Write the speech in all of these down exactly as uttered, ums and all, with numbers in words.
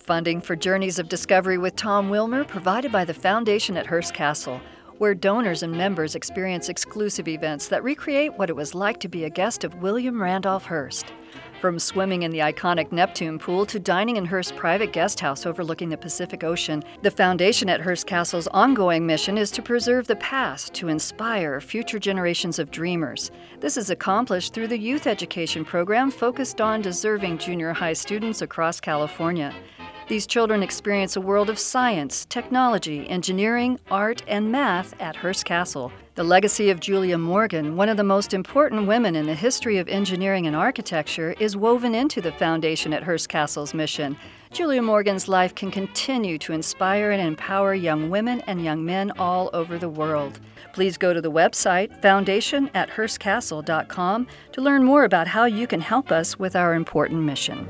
Funding for Journeys of Discovery with Tom Wilmer provided by the Foundation at Hearst Castle, where donors and members experience exclusive events that recreate what it was like to be a guest of William Randolph Hearst. From swimming in the iconic Neptune pool to dining in Hearst's private guest house overlooking the Pacific Ocean, the Foundation at Hearst Castle's ongoing mission is to preserve the past to inspire future generations of dreamers. This is accomplished through the youth education program focused on deserving junior high students across California. These children experience a world of science, technology, engineering, art, and math at Hearst Castle. The legacy of Julia Morgan, one of the most important women in the history of engineering and architecture, is woven into the Foundation at Hearst Castle's mission. Julia Morgan's life can continue to inspire and empower young women and young men all over the world. Please go to the website foundation at hearst castle dot com to learn more about how you can help us with our important mission.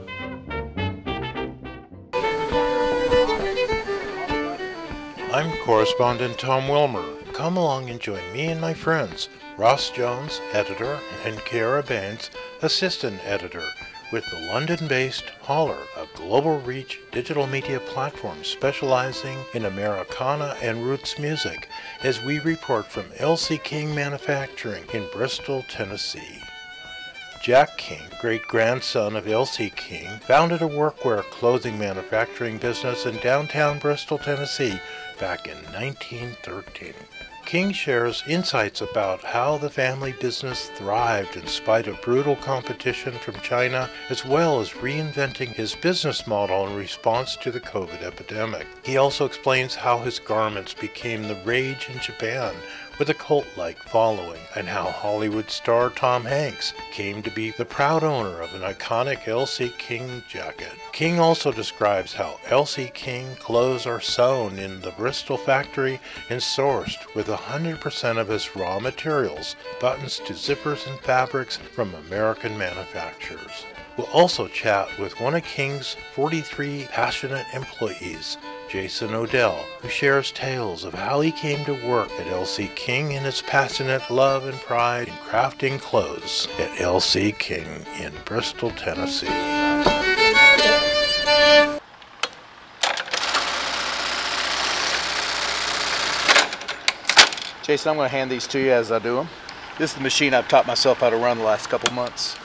I'm correspondent Tom Wilmer. Come along and join me and my friends, Ross Jones, editor, and Kiara Baines, assistant editor, with the London-based Holler, a global reach digital media platform specializing in Americana and roots music, as we report from L C King Manufacturing in Bristol, Tennessee. Jack King, great-grandson of L C King, founded a workwear clothing manufacturing business in downtown Bristol, Tennessee, back in nineteen thirteen. King shares insights about how the family business thrived in spite of brutal competition from China, as well as reinventing his business model in response to the COVID epidemic. He also explains how his garments became the rage in Japan with a cult-like following, and how Hollywood star Tom Hanks came to be the proud owner of an iconic L C King jacket. King also describes how L C King clothes are sewn in the Bristol factory and sourced with one hundred percent of his raw materials, buttons to zippers and fabrics, from American manufacturers. We'll also chat with one of King's forty-three passionate employees, Jason Odell, who shares tales of how he came to work at L C King and his passionate love and pride in crafting clothes at L C King in Bristol, Tennessee. Jason, I'm going to hand these to you as I do them. This is the machine I've taught myself how to run the last couple months.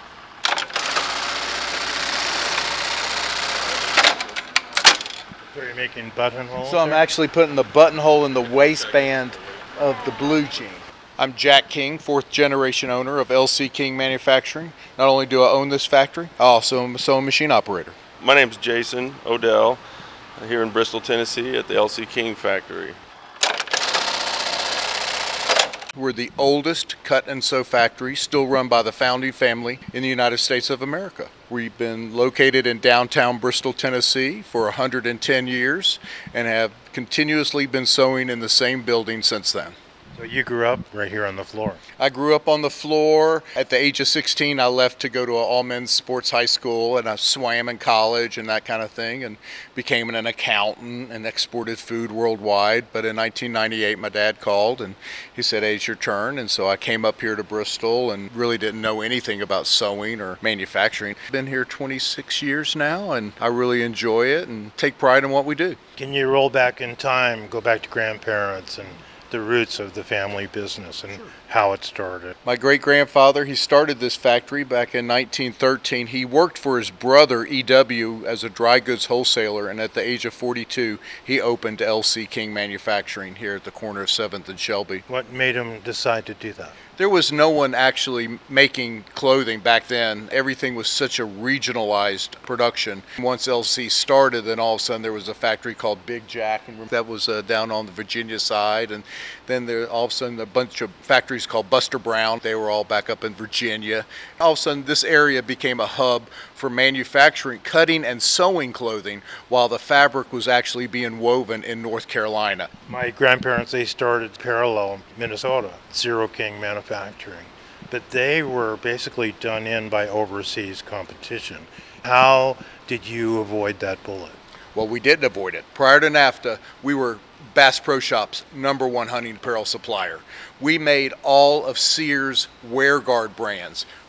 So you're making buttonholes? So I'm there? actually putting the buttonhole in the waistband of the blue jean. I'm Jack King, fourth generation owner of L C King Manufacturing. Not only do I own this factory, I also am a sewing machine operator. My name's Jason Odell, here in Bristol, Tennessee at the L C King factory. We're the oldest cut and sew factory still run by the founding family in the United States of America. We've been located in downtown Bristol, Tennessee for one hundred ten years and have continuously been sewing in the same building since then. So you grew up right here on the floor? I grew up on the floor. At the age of sixteen, I left to go to an all-men's sports high school, and I swam in college and that kind of thing, and became an accountant and exported food worldwide. But in nineteen ninety-eight, my dad called, and he said, hey, it's your turn. And so I came up here to Bristol and really didn't know anything about sewing or manufacturing. I've been here twenty-six years now, and I really enjoy it and take pride in what we do. Can you roll back in time, go back to grandparents and the roots of the family business and sure. how it started? My great-grandfather, he started this factory back in nineteen thirteen. He worked for his brother, E W, as a dry goods wholesaler, and at the age of forty-two, he opened L C King Manufacturing here at the corner of seventh and Shelby. What made him decide to do that? There was no one actually making clothing back then. Everything was such a regionalized production. Once L C started, then all of a sudden there was a factory called Big Jack, and that was uh, down on the Virginia side. And then there all of a sudden a bunch of factories called Buster Brown. They were all back up in Virginia. All of a sudden this area became a hub for manufacturing, cutting and sewing clothing, while the fabric was actually being woven in North Carolina. My grandparents, they started parallel Minnesota, Zero King Manufacturing, but they were basically done in by overseas competition. How did you avoid that bullet? Well, we didn't avoid it. Prior to NAFTA, we were Bass Pro Shop's number one hunting apparel supplier. We made all of Sears WearGuard brands.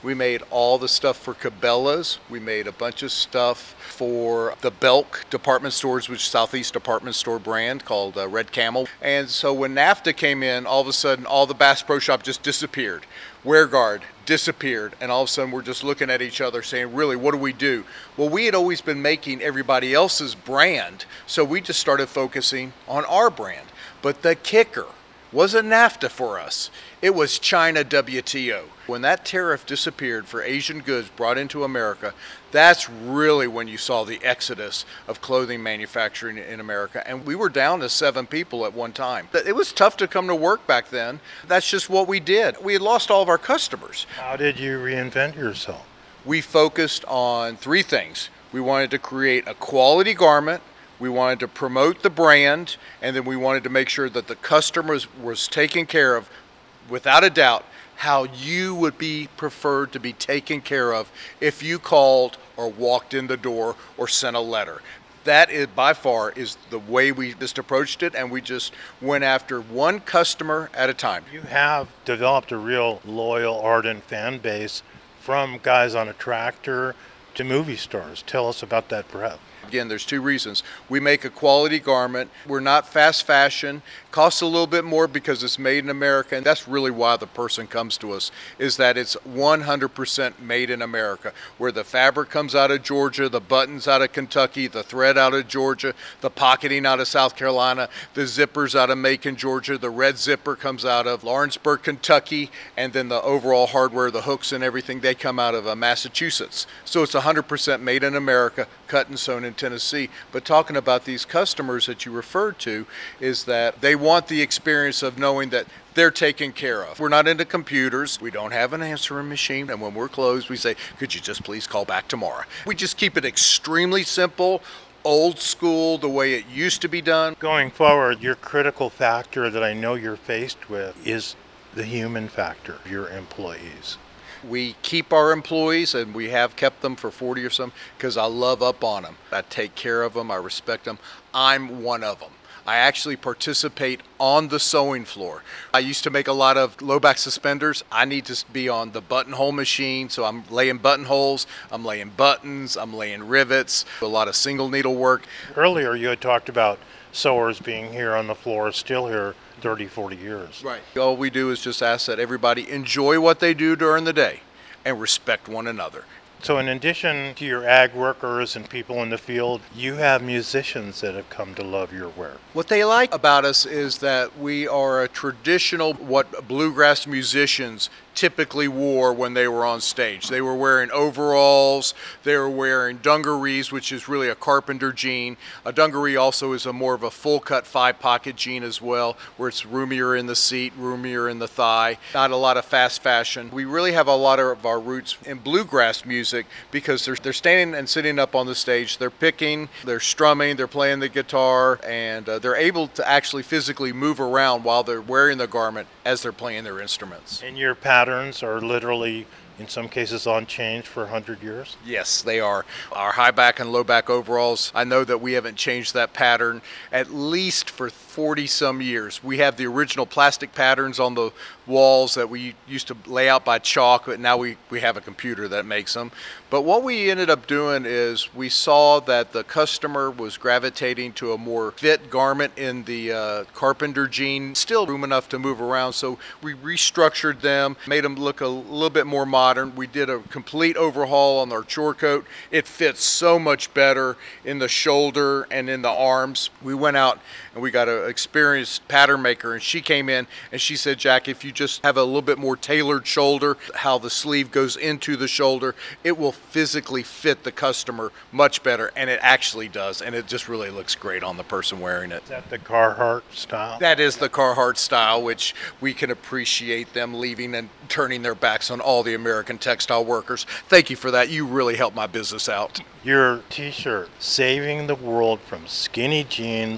We made all the stuff for Cabela's. We made a bunch of stuff for the Belk department stores, which is Southeast department store brand called uh, Red Camel. And so when NAFTA came in, all of a sudden all the Bass Pro Shop just disappeared. WearGuard disappeared, and all of a sudden we're just looking at each other saying, really, what do we do? Well, we had always been making everybody else's brand, so we just started focusing on our brand. But the kicker wasn't NAFTA for us. It was China W T O. When that tariff disappeared for Asian goods brought into America, that's really when you saw the exodus of clothing manufacturing in America. And we were down to seven people at one time. It was tough to come to work back then. That's just what we did. We had lost all of our customers. How did you reinvent yourself? We focused on three things. We wanted to create a quality garment, we wanted to promote the brand, and then we wanted to make sure that the customers was taken care of, without a doubt, how you would be preferred to be taken care of if you called or walked in the door or sent a letter. That is by far is the way we just approached it, and we just went after one customer at a time. You have developed a real loyal, ardent fan base from guys on a tractor to movie stars. Tell us about that breadth. Again, there's two reasons. We make a quality garment. We're not fast fashion. Costs a little bit more because it's made in America, and that's really why the person comes to us, is that it's one hundred percent made in America, where the fabric comes out of Georgia, the buttons out of Kentucky, the thread out of Georgia, the pocketing out of South Carolina, the zippers out of Macon, Georgia, the red zipper comes out of Lawrenceburg, Kentucky, and then the overall hardware, the hooks and everything, they come out of uh, Massachusetts. So it's one hundred percent made in America, cut and sewn in Tennessee. But talking about these customers that you referred to, is that they want the experience of knowing that they're taken care of. We're not into computers. We don't have an answering machine. And when we're closed, we say, could you just please call back tomorrow? We just keep it extremely simple, old school, the way it used to be done. Going forward, your critical factor that I know you're faced with is the human factor of your employees. We keep our employees, and we have kept them for forty or some, because I love up on them. I take care of them. I respect them. I'm one of them. I actually participate on the sewing floor. I used to make a lot of low back suspenders. I need to be on the buttonhole machine, so I'm laying buttonholes, I'm laying buttons, I'm laying rivets, a lot of single needle work. Earlier you had talked about sewers being here on the floor, still here thirty, forty years. Right. All we do is just ask that everybody enjoy what they do during the day and respect one another. So in addition to your ag workers and people in the field, you have musicians that have come to love your work. What they like about us is that we are a traditional, what bluegrass musicians typically wore when they were on stage. They were wearing overalls, they were wearing dungarees, which is really a carpenter jean. A dungaree also is a more of a full cut five pocket jean as well, where it's roomier in the seat, roomier in the thigh. Not a lot of fast fashion. We really have a lot of our roots in bluegrass music because they're, they're standing and sitting up on the stage. They're picking, they're strumming, they're playing the guitar, and uh, they're able to actually physically move around while they're wearing the garment as they're playing their instruments. And your patterns are literally, in some cases, on change for one hundred years? Yes, they are. Our high back and low back overalls, I know that we haven't changed that pattern at least for forty some years. We have the original plastic patterns on the walls that we used to lay out by chalk, but now we, we have a computer that makes them. But what we ended up doing is we saw that the customer was gravitating to a more fit garment in the uh, carpenter jean, still room enough to move around, so we restructured them, made them look a little bit more modern. We did a complete overhaul on our chore coat. It fits so much better in the shoulder and in the arms. We went out and we got an experienced pattern maker, and she came in and she said, Jack, if you just have a little bit more tailored shoulder, how the sleeve goes into the shoulder, it will physically fit the customer much better, and it actually does, and it just really looks great on the person wearing it. Is that the Carhartt style? That is the Carhartt style, which we can appreciate them leaving and turning their backs on all the American textile workers. Thank you for that. You really helped my business out. Your t-shirt, saving the world from skinny jeans,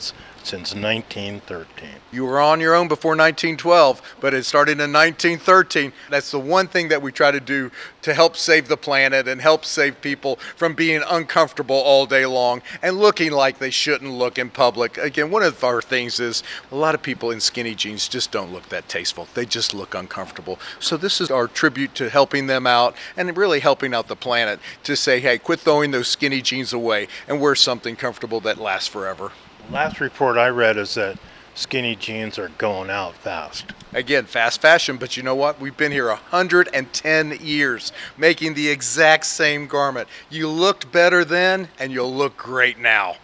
since nineteen thirteen. You were on your own before nineteen twelve, but it started in nineteen thirteen. That's the one thing that we try to do to help save the planet and help save people from being uncomfortable all day long and looking like they shouldn't look in public. Again, one of our things is a lot of people in skinny jeans just don't look that tasteful. They just look uncomfortable. So this is our tribute to helping them out and really helping out the planet to say, hey, quit throwing those skinny jeans away and wear something comfortable that lasts forever. Last report I read is that skinny jeans are going out fast. Again, fast fashion, but you know what? We've been here one hundred ten years making the exact same garment. You looked better then, and you'll look great now.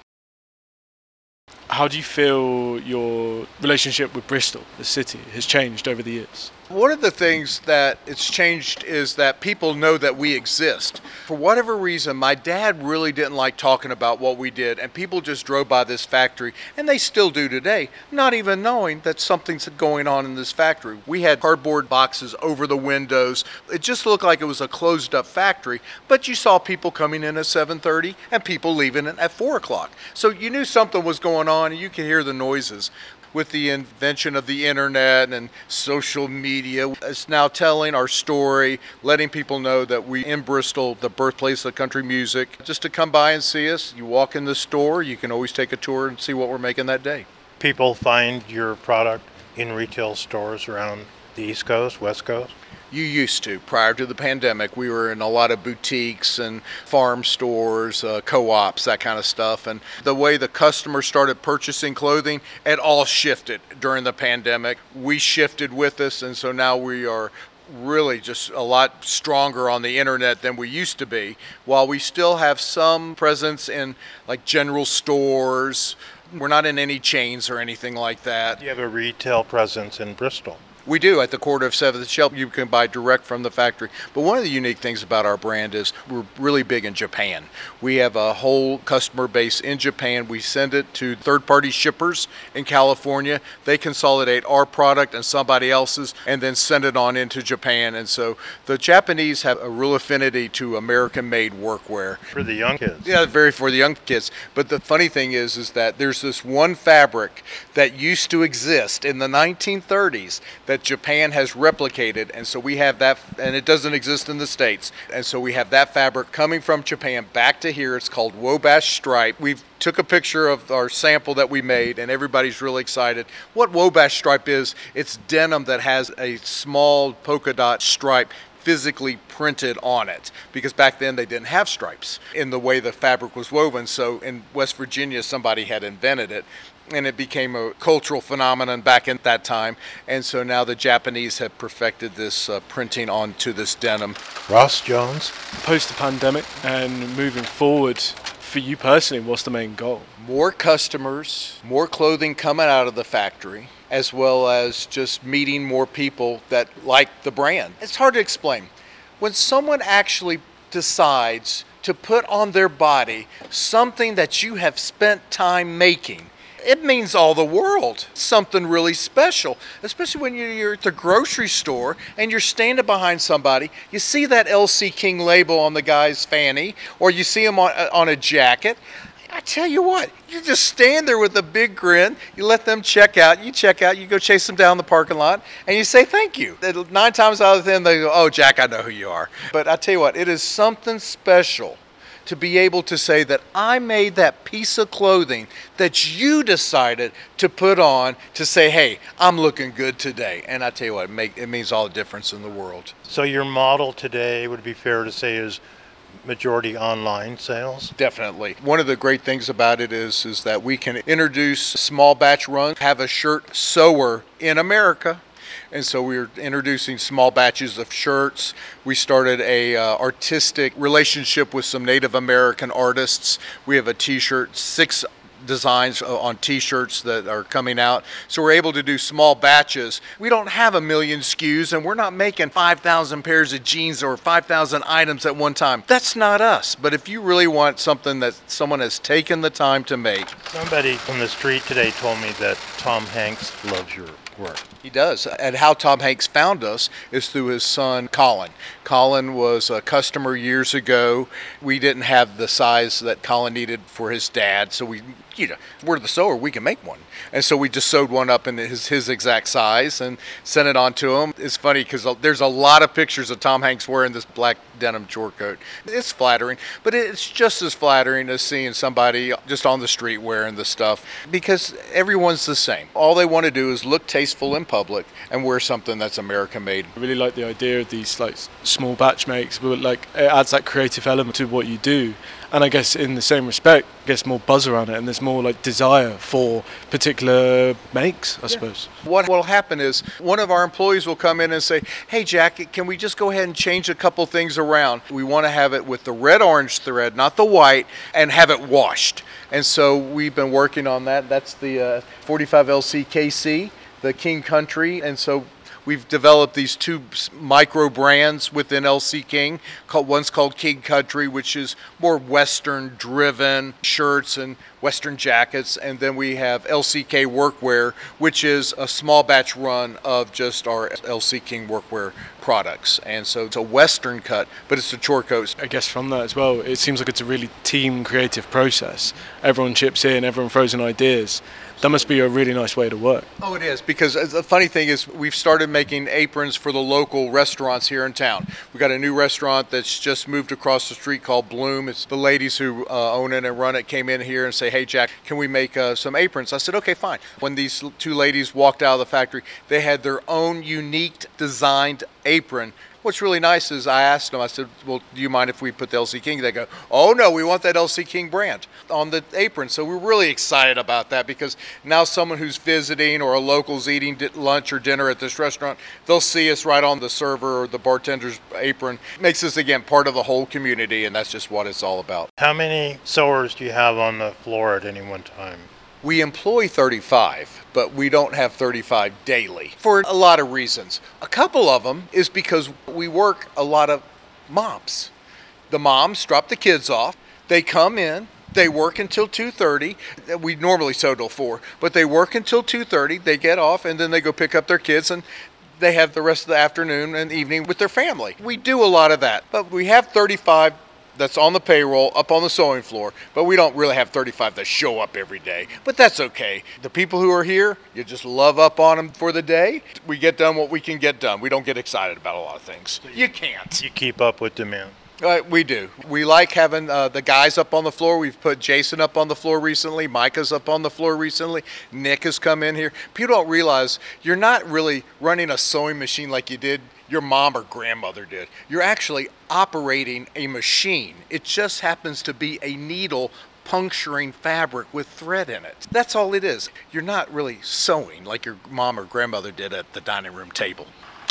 How do you feel your relationship with Bristol, the city, has changed over the years? One of the things that it's changed is that people know that we exist. For whatever reason, my dad really didn't like talking about what we did, and people just drove by this factory, and they still do today, not even knowing that something's going on in this factory. We had cardboard boxes over the windows. It just looked like it was a closed-up factory, but you saw people coming in at seven thirty and people leaving at four o'clock. So you knew something was going on, and you could hear the noises. With the invention of the internet and social media, it's now telling our story, letting people know that we in Bristol, the birthplace of country music. Just to come by and see us, you walk in the store, you can always take a tour and see what we're making that day. People find your product in retail stores around the East Coast, West Coast? You used to. Prior to the pandemic, we were in a lot of boutiques and farm stores, uh, co-ops, that kind of stuff. And the way the customer started purchasing clothing, it all shifted during the pandemic. We shifted with us, and so now we are really just a lot stronger on the internet than we used to be. While we still have some presence in like general stores, we're not in any chains or anything like that. You have a retail presence in Bristol. We do. At the corner of seventh and Shelp, you can buy direct from the factory. But one of the unique things about our brand is we're really big in Japan. We have a whole customer base in Japan. We send it to third-party shippers in California. They consolidate our product and somebody else's and then send it on into Japan. And so the Japanese have a real affinity to American-made workwear. For the young kids. Yeah, very for the young kids. But the funny thing is, is that there's this one fabric that used to exist in the nineteen thirties that Japan has replicated, and so we have that, and it doesn't exist in the States. And so we have that fabric coming from Japan back to here. It's called Wabash Stripe. We've took a picture of our sample that we made, and everybody's really excited. What Wabash Stripe is, it's denim that has a small polka dot stripe physically printed on it, because back then they didn't have stripes in the way the fabric was woven. So in West Virginia, somebody had invented it, and it became a cultural phenomenon back in that time. And so now the Japanese have perfected this uh, printing onto this denim. Ross Jones. Post the pandemic and moving forward, for you personally, what's the main goal? More customers, more clothing coming out of the factory, as well as just meeting more people that like the brand. It's hard to explain. When someone actually decides to put on their body something that you have spent time making, it means all the world. Something really special, especially when you're at the grocery store and you're standing behind somebody. You see that L C King label on the guy's fanny, or you see him on, on a jacket. I tell you what, you just stand there with a big grin, you let them check out, you check out, you go chase them down the parking lot, and you say thank you. Nine times out of ten, they go, oh, Jack, I know who you are. But I tell you what, it is something special to be able to say that I made that piece of clothing that you decided to put on to say, hey, I'm looking good today. And I tell you what, it, make, it means all the difference in the world. So your model today, would it be fair to say, is majority online sales? Definitely. One of the great things about it is, is that we can introduce small batch runs, have a shirt sewer in America. And so we're introducing small batches of shirts. We started a uh, artistic relationship with some Native American artists. We have a t-shirt, six designs on t-shirts that are coming out. So we're able to do small batches. We don't have a million S K Us, and we're not making five thousand pairs of jeans or five thousand items at one time. That's not us. But if you really want something that someone has taken the time to make. Somebody on the street today told me that Tom Hanks loves your Right. He does. And how Tom Hanks found us is through his son, Colin. Colin was a customer years ago. We didn't have the size that Colin needed for his dad, so we, you know, we're the sewer, we can make one. And so we just sewed one up in his, his exact size and sent it on to him. It's funny because there's a lot of pictures of Tom Hanks wearing this black denim short coat. It's flattering, but it's just as flattering as seeing somebody just on the street wearing the stuff, because everyone's the same. All they want to do is look tasteful in public and wear something that's American made. I really like the idea of these like small batch makes, but like it adds that creative element to what you do. And I guess in the same respect, gets more buzz around it, and there's more like desire for particular makes, I yeah. suppose. What will happen is one of our employees will come in and say, "Hey, Jack, can we just go ahead and change a couple things around? We want to have it with the red-orange thread, not the white, and have it washed." And so we've been working on that. That's the uh, forty-five L C K C, the King Country, and so we've developed these two micro brands within L C King. One's called King Country, which is more Western driven shirts and Western jackets. And then we have L C K Workwear, which is a small batch run of just our L C King Workwear products. And so it's a Western cut, but it's a chore coat. I guess from that as well, it seems like it's a really team creative process. Everyone chips in, everyone throws in ideas. That must be a really nice way to work. Oh, it is, because the funny thing is we've started making aprons for the local restaurants here in town. We've got a new restaurant that's just moved across the street called Bloom. It's the ladies who uh, own it and run it came in here and say, "Hey, Jack, can we make uh, some aprons?" I said, "Okay, fine." When these two ladies walked out of the factory, they had their own unique designed apron. What's really nice is I asked them, I said, "Well, do you mind if we put the L C King?" They go, "Oh, no, we want that L C King brand on the apron." So we're really excited about that, because now someone who's visiting or a local's eating lunch or dinner at this restaurant, they'll see us right on the server or the bartender's apron. It makes us, again, part of the whole community, and that's just what it's all about. How many sewers do you have on the floor at any one time? We employ thirty-five, but we don't have thirty-five daily for a lot of reasons. A couple of them is because we work a lot of moms. The moms drop the kids off, they come in, they work until two thirty. We normally sew till four, but they work until two thirty, they get off, and then they go pick up their kids, and they have the rest of the afternoon and evening with their family. We do a lot of that, but we have thirty-five that's on the payroll, up on the sewing floor, but we don't really have thirty-five that show up every day. But that's okay. The people who are here, you just love up on them for the day. We get done what we can get done. We don't get excited about a lot of things. You can't. You keep up with demand. Uh, we do. We like having uh, the guys up on the floor. We've put Jason up on the floor recently. Micah's up on the floor recently. Nick has come in here. People don't realize you're not really running a sewing machine like you did your mom or grandmother did. You're actually operating a machine. It just happens to be a needle puncturing fabric with thread in it. That's all it is. You're not really sewing like your mom or grandmother did at the dining room table.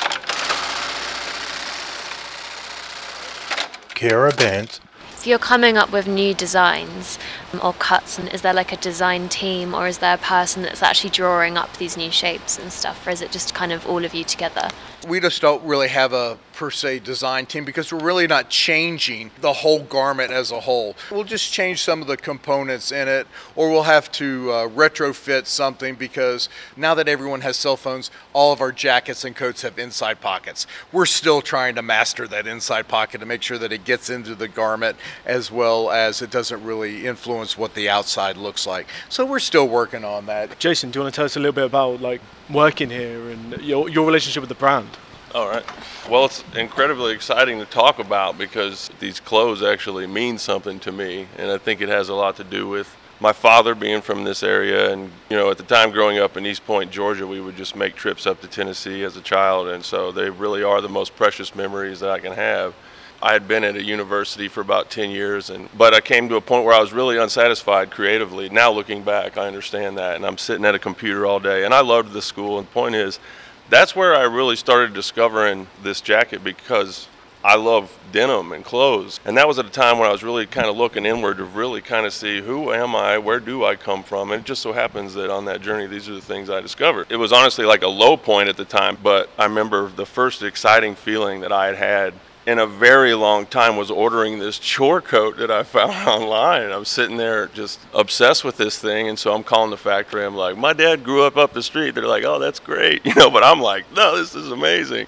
Kara Bantz. If you're coming up with new designs or cuts, and is there like a design team, or is there a person that's actually drawing up these new shapes and stuff, or is it just kind of all of you together? We just don't really have a per se design team, because we're really not changing the whole garment as a whole. We'll just change some of the components in it, or we'll have to uh, retrofit something, because now that everyone has cell phones, all of our jackets and coats have inside pockets. We're still trying to master that inside pocket to make sure that it gets into the garment as well as it doesn't really influence what the outside looks like. So we're still working on that. Jason, do you want to tell us a little bit about like working here and your your relationship with the brand? All right. Well, it's incredibly exciting to talk about, because these clothes actually mean something to me, and I think it has a lot to do with my father being from this area. And, you know, at the time growing up in East Point, Georgia, we would just make trips up to Tennessee as a child, and so they really are the most precious memories that I can have. I had been at a university for about ten years, and but I came to a point where I was really unsatisfied creatively. Now looking back, I understand that, and I'm sitting at a computer all day, and I loved the school. And the point is, that's where I really started discovering this jacket, because I love denim and clothes. And that was at a time when I was really kind of looking inward to really kind of see, who am I, where do I come from? And it just so happens that on that journey, these are the things I discovered. It was honestly like a low point at the time, but I remember the first exciting feeling that I had had in a very long time was ordering this chore coat that I found online. And I'm sitting there just obsessed with this thing. And so I'm calling the factory. I'm like, my dad grew up up the street. They're like, oh, that's great. You know, but I'm like, no, this is amazing.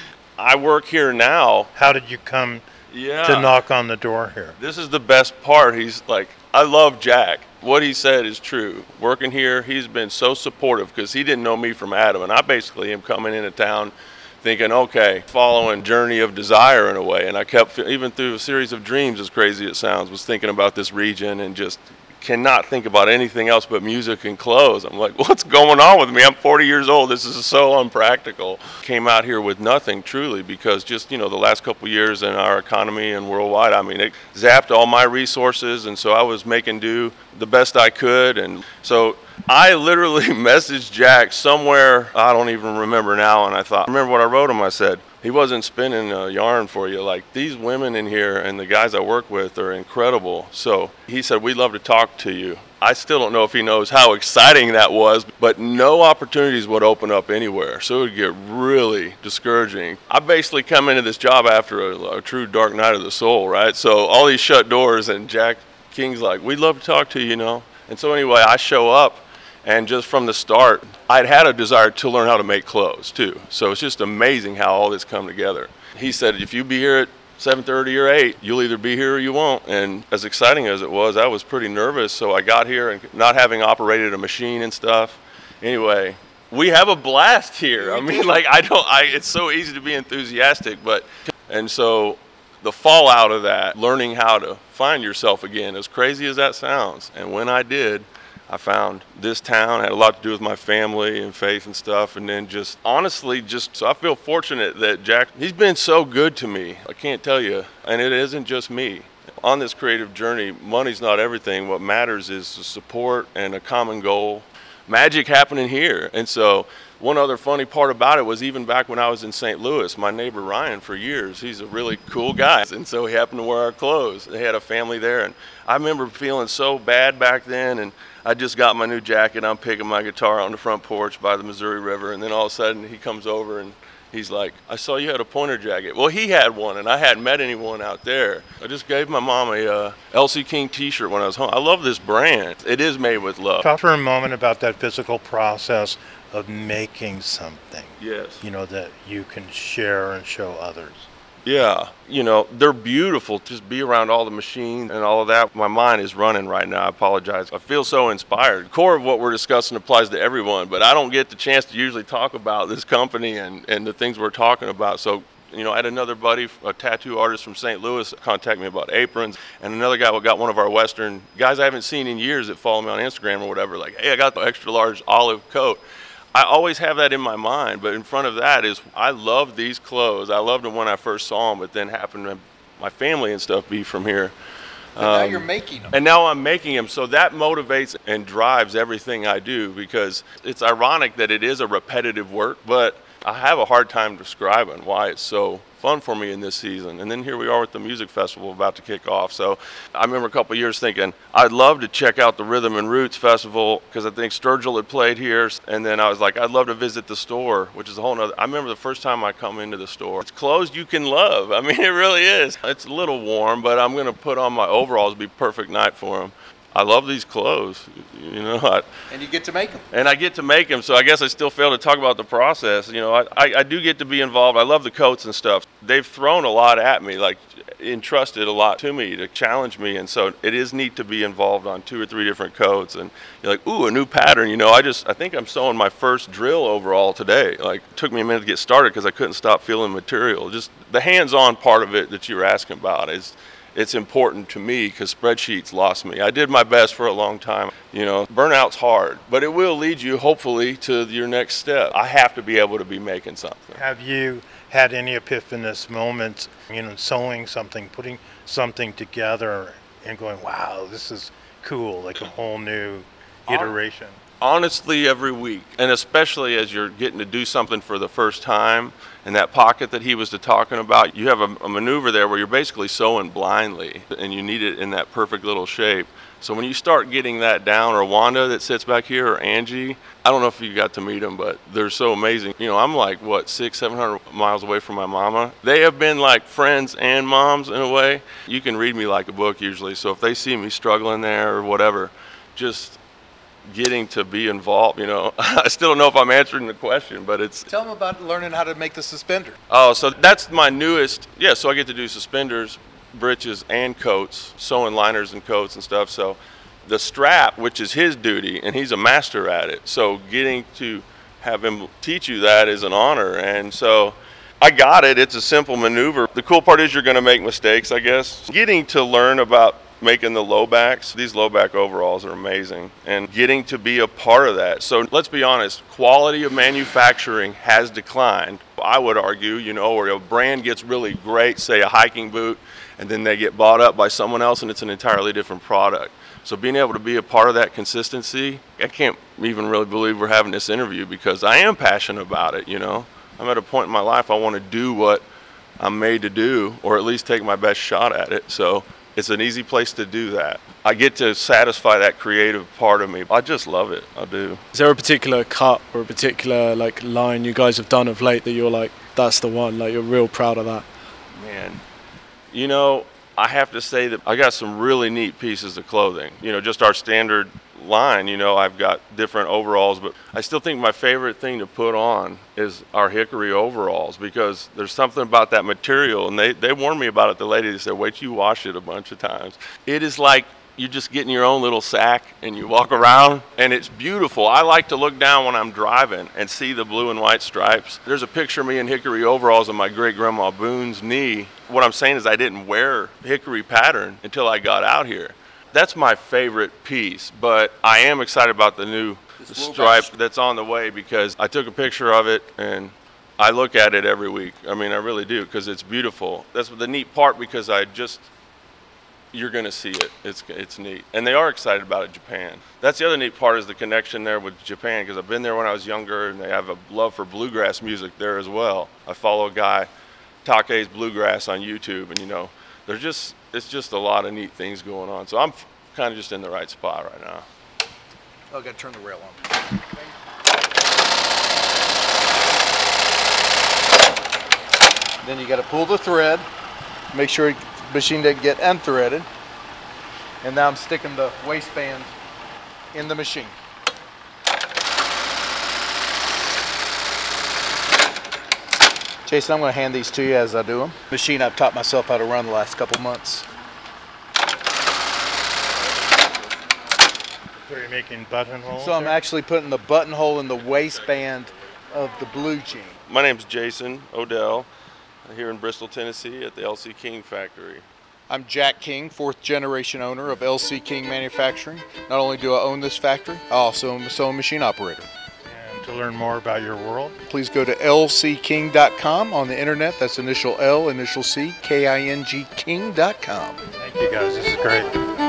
I work here now. How did you come Yeah. to knock on the door here? This is the best part. He's like, I love Jack. What he said is true. Working here, he's been so supportive because he didn't know me from Adam. And I basically am coming into town thinking, okay, following Journey of Desire in a way. And I kept, even through a series of dreams, as crazy it sounds, was thinking about this region and just cannot think about anything else but music and clothes. I'm like, what's going on with me? I'm forty years old. This is so unpractical. Came out here with nothing, truly, because just, you know, the last couple of years in our economy and worldwide, I mean, it zapped all my resources, and so I was making do the best I could. And so I literally messaged Jack somewhere, I don't even remember now, and I thought, remember what I wrote him? I said, he wasn't spinning a yarn for you. Like, these women in here and the guys I work with are incredible. So he said, we'd love to talk to you. I still don't know if he knows how exciting that was, but no opportunities would open up anywhere. So it would get really discouraging. I basically come into this job after a, a true dark night of the soul, right? So all these shut doors, and Jack King's like, we'd love to talk to you, you know? And so anyway, I show up. And just from the start, I'd had a desire to learn how to make clothes too. So it's just amazing how all this come together. He said, if you be here at seven thirty or eight, you'll either be here or you won't. And as exciting as it was, I was pretty nervous. So I got here and not having operated a machine and stuff. Anyway, we have a blast here. I mean, like, I don't, I, it's so easy to be enthusiastic, but, and so the fallout of that, learning how to find yourself again, as crazy as that sounds. And when I did, I found this town, had a lot to do with my family and faith and stuff, and then just honestly, just so I feel fortunate that Jack, he's been so good to me. I can't tell you, and it isn't just me. On this creative journey, money's not everything. What matters is the support and a common goal. Magic happening here. And so one other funny part about it was, even back when I was in Saint Louis, my neighbor Ryan, for years, he's a really cool guy. And so he happened to wear our clothes. They had a family there. And I remember feeling so bad back then. And I just got my new jacket. I'm picking my guitar on the front porch by the Missouri River. And then all of a sudden he comes over and he's like, I saw you had a Pointer jacket. Well, he had one, and I hadn't met anyone out there. I just gave my mom a uh, L C King t-shirt when I was home. I love this brand. It is made with love. Talk for a moment about that physical process of making something. Yes. You know, that you can share and show others. Yeah, you know, they're beautiful. Just be around all the machines and all of that. My mind is running right now. I apologize. I feel so inspired. The core of what we're discussing applies to everyone, but I don't get the chance to usually talk about this company and, and the things we're talking about. So, you know, I had another buddy, a tattoo artist from Saint Louis, contact me about aprons, and another guy got one of our Western guys I haven't seen in years that follow me on Instagram or whatever, like, hey, I got the extra large olive coat. I always have that in my mind, but in front of that is, I love these clothes. I loved them when I first saw them, but then happened to my family and stuff be from here. And now Um, you're making them. And now I'm making them, so that motivates and drives everything I do, because it's ironic that it is a repetitive work, but I have a hard time describing why it's so fun for me in this season. And then here we are with the music festival about to kick off. So I remember a couple of years thinking, I'd love to check out the Rhythm and Roots Festival, because I think Sturgill had played here. And then I was like, I'd love to visit the store, which is a whole nother. I remember the first time I come into the store, it's clothes you can love. I mean, it really is. It's a little warm, but I'm going to put on my overalls. It'll be a perfect night for them. I love these clothes, you know. I, And you get to make them. and I get to make them, so I guess I still fail to talk about the process. You know, I, I, I do get to be involved. I love the coats and stuff. They've thrown a lot at me, like entrusted a lot to me to challenge me, and so it is neat to be involved on two or three different coats. And you're like, ooh, a new pattern. You know, I just I think I'm sewing my first drill overall today. Like, it took me a minute to get started because I couldn't stop feeling material. Just the hands-on part of it that you were asking about is. It's important to me because spreadsheets lost me. I did my best for a long time. You know, burnout's hard, but it will lead you hopefully to your next step. I have to be able to be making something. Have you had any epiphanous moments, you know, sewing something, putting something together and going, wow, this is cool, like a whole new iteration? Honestly, every week, and especially as you're getting to do something for the first time, and that pocket that he was talking about, you have a, a maneuver there where you're basically sewing blindly, and you need it in that perfect little shape. So when you start getting that down, or Wanda that sits back here, or Angie, I don't know if you got to meet them, but they're so amazing. You know, I'm like, what, six, seven hundred miles away from my mama. They have been like friends and moms in a way. You can read me like a book usually, so if they see me struggling there or whatever, just getting to be involved, you know. I still don't know if I'm answering the question, but it's... Tell them about learning how to make the suspender. Oh, so that's my newest, yeah, so I get to do suspenders, breeches, and coats, sewing liners and coats and stuff. So the strap, which is his duty, and he's a master at it, so getting to have him teach you that is an honor. And so I got it. It's a simple maneuver. The cool part is you're going to make mistakes, I guess. Getting to learn about making the low backs, these low back overalls are amazing, and getting to be a part of that. So let's be honest, quality of manufacturing has declined. I would argue, you know, where a brand gets really great, say a hiking boot, and then they get bought up by someone else and it's an entirely different product. So being able to be a part of that consistency, I can't even really believe we're having this interview because I am passionate about it, you know. I'm at a point in my life I want to do what I'm made to do, or at least take my best shot at it. So it's an easy place to do that. I get to satisfy that creative part of me. I just love it. I do. Is there a particular cut or a particular like line you guys have done of late that you're like, that's the one, like you're real proud of that? Man, you know, I have to say that I got some really neat pieces of clothing. You know, just our standard line, you know, I've got different overalls, but I still think my favorite thing to put on is our hickory overalls, because there's something about that material, and they, they warned me about it, the lady, they said, wait till you wash it a bunch of times. It is like you just get in your own little sack and you walk around, and it's beautiful. I like to look down when I'm driving and see the blue and white stripes. There's a picture of me in hickory overalls on my great grandma Boone's knee. What I'm saying is I didn't wear hickory pattern until I got out here. That's my favorite piece, but I am excited about the new stripe that's on the way, because I took a picture of it and I look at it every week. I mean, I really do, because it's beautiful. That's the neat part, because I just, you're going to see it. It's it's neat. And they are excited about it, Japan. That's the other neat part, is the connection there with Japan, because I've been there when I was younger, and they have a love for bluegrass music there as well. I follow a guy, Take's Bluegrass, on YouTube, and you know, they're just, it's just a lot of neat things going on. So I'm kind of just in the right spot right now. Oh, I got to turn the rail on. Then you got to pull the thread, make sure the machine doesn't get unthreaded. And now I'm sticking the waistband in the machine. Jason, I'm going to hand these to you as I do them. Machine I've taught myself how to run the last couple months. So you're making buttonholes? So I'm actually putting the buttonhole in the waistband of the blue jean. My name's Jason Odell, here in Bristol, Tennessee at the L C King factory. I'm Jack King, fourth generation owner of L C King Manufacturing. Not only do I own this factory, I also am a sewing machine operator. And to learn more about your world, Please go to L C king dot com on the internet. That's initial L, initial C, K I N G, king dot com. thank you guys. This is great.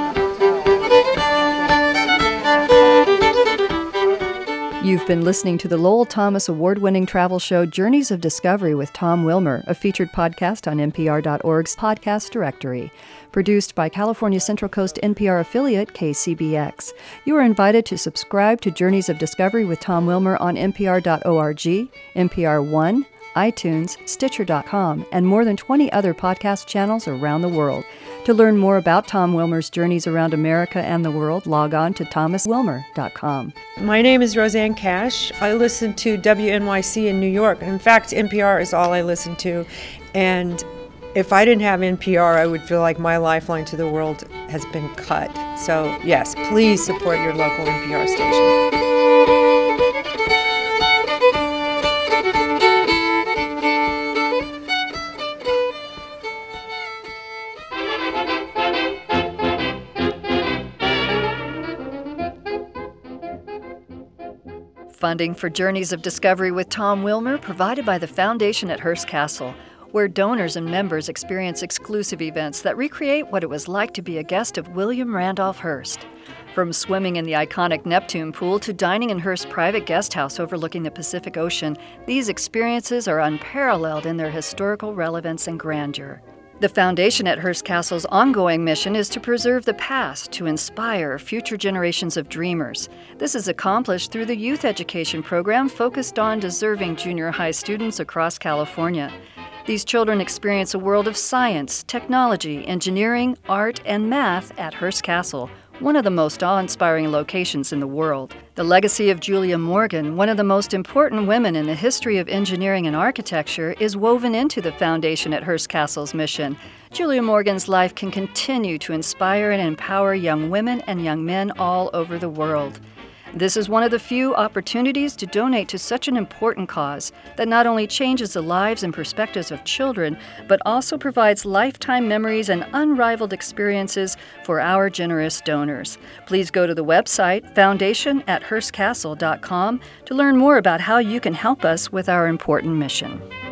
You've been listening to the Lowell Thomas award-winning travel show Journeys of Discovery with Tom Wilmer, a featured podcast on N P R dot org's podcast directory. Produced by California Central Coast N P R affiliate K C B X. You are invited to subscribe to Journeys of Discovery with Tom Wilmer on N P R dot org, N P R One, iTunes, Stitcher dot com, and more than twenty other podcast channels around the world. To learn more about Tom Wilmer's journeys around America and the world, log on to thomas wilmer dot com. My name is Roseanne Cash. I listen to W N Y C in New York. In fact, N P R is all I listen to. And if I didn't have N P R, I would feel like my lifeline to the world has been cut. So yes, please support your local N P R station. Funding for Journeys of Discovery with Tom Wilmer provided by the Foundation at Hearst Castle, where donors and members experience exclusive events that recreate what it was like to be a guest of William Randolph Hearst. From swimming in the iconic Neptune pool to dining in Hearst's private guest house overlooking the Pacific Ocean, these experiences are unparalleled in their historical relevance and grandeur. The foundation at Hearst Castle's ongoing mission is to preserve the past to inspire future generations of dreamers. This is accomplished through the youth education program focused on deserving junior high students across California. These children experience a world of science, technology, engineering, art, and math at Hearst Castle, one of the most awe-inspiring locations in the world. The legacy of Julia Morgan, one of the most important women in the history of engineering and architecture, is woven into the foundation at Hearst Castle's mission. Julia Morgan's life can continue to inspire and empower young women and young men all over the world. This is one of the few opportunities to donate to such an important cause that not only changes the lives and perspectives of children, but also provides lifetime memories and unrivaled experiences for our generous donors. Please go to the website foundation at hearst castle dot com to learn more about how you can help us with our important mission.